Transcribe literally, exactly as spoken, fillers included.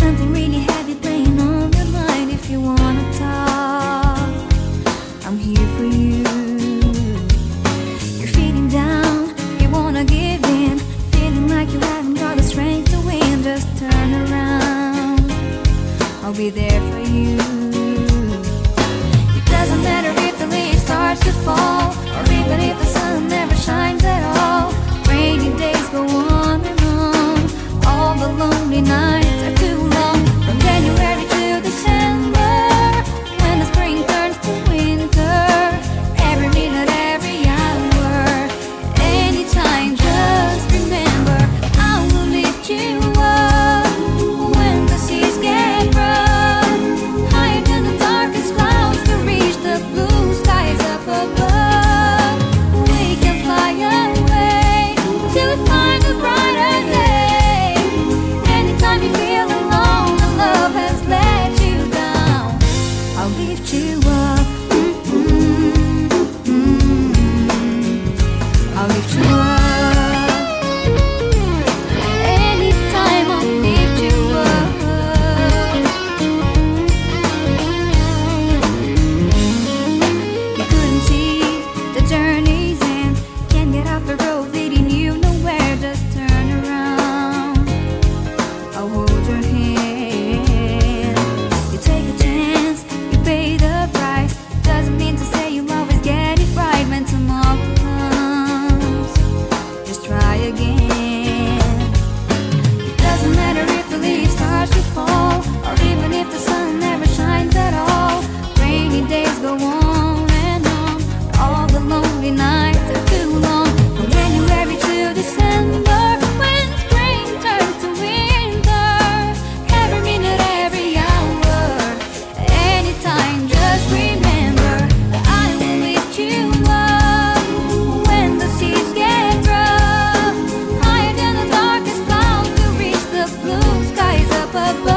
something really heavy playing on your mind. If you wanna talk, I'm here for you. You're feeling down, you wanna give in, feeling like you haven't got the strength to win. Just turn around, I'll be there for you. It doesn't matter if the leaves starts to fall, or even if the sun never shines at all. Rainy days go on and on, all the lonely nights are too long. From January to December, when the spring turns to winter, every minute, every hour, anytime, just remember I will lift you up when the seas get rough, higher than the darkest clouds to reach the blue skies up above. We can fly away till we find a brighter day. Anytime you feel alone and love has let you down, I'll lift you up. Mm-hmm. I'll lift you up. Anytime I'll lift you up. You couldn't see the journey's end, can't get off the road leading you nowhere. Just turn around, I'll hold your hand. You take a chance, you pay the price. Doesn't mean to say you'll always get it right. When tomorrow comes, just try again. It doesn't matter if the leaves start to fall, or even if the sun never shines at all. Rainy days go on and on, all the lonely nights are too long. From January to December, when spring turns to winter, every minute, every hour, anytime, just remember that I will lift you up when the seas get rough, higher than the darkest clouds to reach the blue skies up above.